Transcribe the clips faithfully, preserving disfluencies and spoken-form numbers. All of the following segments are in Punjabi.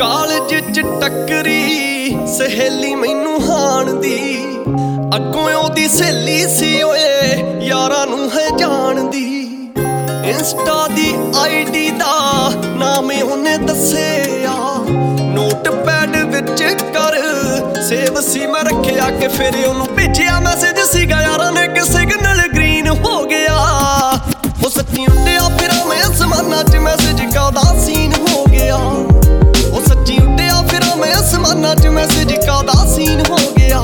ਕਾਲਜ ਚ ਟੱਕਰੀ ਸਹੇਲੀ ਮੈਨੂੰ ਹਾਣ ਦੀ, ਅੱਗੋਂ ਉਹਦੀ ਸਹੇਲੀ ਸੀ ਓਏ ਯਾਰਾਂ ਨੂੰ ਹੈ ਜਾਣਦੀ। ਇੰਸਟਾ ਦੀ ਆਈਡੀ ਦਾ ਨਾਮ ਉਹਨੇ ਦੱਸਿਆ, ਨੋਟ ਪੈਡ ਵਿੱਚ ਕਰ ਸੇਵ ਸੀ ਮੈਂ ਰੱਖਿਆ ਕਿ ਫਿਰ ਉਹਨੂੰ ਭੇਜਿਆ ਮੈਸੇਜ ਸੀਗਾ ਯਾਰਾਂ ਨੇ ਕਿ ਸਿਗਨਲ ਗ੍ਰੀਨ ਹੋ ਗਿਆ। ਉਹ ਸੱਚੀ ਉੱਡਿਆ ਫਿਰ ਮੈਂ ਅਸਮਾਨਾਂ ਚ ਮੈਸੇਜ ਕਾਦਾ ਸੀਨ ਹੋ ਗਿਆ। ਉਹ ਸੱਚੀ ਉੱਡਿਆ ਫਿਰ ਮੈਂ ਅਸਮਾਨਾਂ ਚ ਮੈਸੇਜ ਕਾਦਾ ਸੀਨ ਹੋ ਗਿਆ।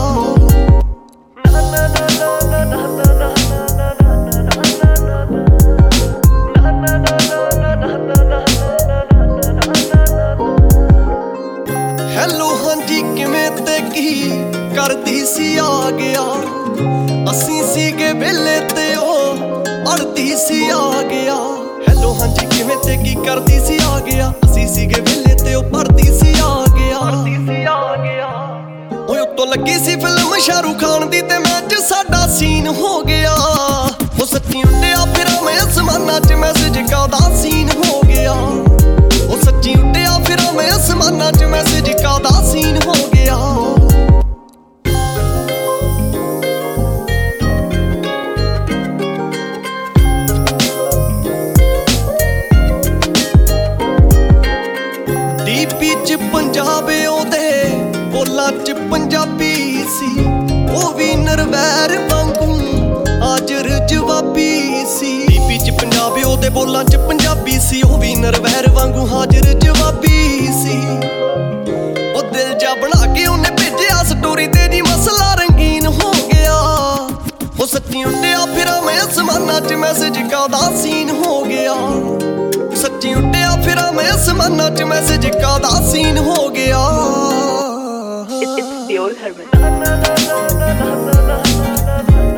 ਹੈਲੋ ਹਾਂਜੀ ਕਿਵੇਂ ਤੇ ਕੀ ਕਰਦੀ ਸੀ ਆ ਗਿਆ, ਅਸੀਂ ਸੀਗੇ ਵਿਹਲੇ ਤੇ ਉਹ ਅੜਦੀ ਸੀ ਆ ਗਿਆ। ਹੈਲੋ ਹਾਂਜੀ ਕਿਵੇਂ ਤੇ ਕੀ ਕਰਦੀ ਸੀ ਆ ਗਿਆ, ਅਸੀਂ ਸੀਗੇ ਵਿਹਲੇ ਤੇ ਉਹ ਪੜਦੀ ਸੀ ਆ ਗਿਆ। ਓਏ ਉੱਤੋਂ ਲੱਗੀ ਸੀ ਫਿਲਮ ਸ਼ਾਹਰੁਖ ਖਾਨ ਦੀ ਤੇ ਮੈਚ ਸਾਡਾ ਸੀਨ ਹੋ ਗਿਆ। ਉਹ ਸੱਚੀ ਉੱਡਿਆ ਫਿਰ ਮੈਂ ਅਸਮਾਨਾਂ ਚ ਮੈਸੇਜ ਕਾਦਾ ਸੀਨ ਹੋ ਗਿਆ। ਉਹ ਸੱਚੀ ਉੱਡਿਆ ਫਿਰ ਮੈਂ ਅਸਮਾਨਾਂ ਚ ਮੈਸੇਜ ਕਾਦਾ ਸੀਨ ਹੋ ਗਿਆ। ਡੀਪੀ ਚ ਪੰਜਾਬ ਉਹਦੇ ਬੋਲਾਂ ਚ ਪੰਜਾਬੀ ਸੀ, ਉਹ ਵੀ ਨਰਵੈਰ ਵਾਂਗੂ ਹਾਜ਼ਰ ਜਵਾਬੀ ਸੀ। ਡੀਪੀ ਚ ਪੰਜਾਬ ਉਹਦੇ ਬੋਲਾਂ ਚ ਪੰਜਾਬੀ ਸੀ, ਉਹ ਵੀ ਨਰਵੈਰ ਵਾਂਗੂ ਹਾਜ਼ਰ ਜਵਾਬੀ ਸੀ। ਉਹ ਦਿਲ ਜਾ ਬਣਾ ਕੇ ਉਹਨੇ ਭੇਜਿਆ ਸਟੋਰੀ ਤੇ ਜੀ ਮਸਲਾ ਰੰਗੀਨ ਹੋ ਗਿਆ। ਉਹ ਸੱਚੀ ਉੱਡਿਆ ਫਿਰ ਮੈਂ ਅਸਮਾਨਾਂ ਚ ਮੈਸੇਜ ਕਾਦਾ ਸੀਨ ਹੋ ਗਿਆ। ਸੱਚੀ ਉੱਡਿਆ ਫਿਰ ਮੈਂ ਅਸਮਾਨਾਂ ਚ ਮੈਸੇਜ ਕਾਦਾ ਸੀਨ ਹੋ ਗਿਆ। It's, it's the old Herman.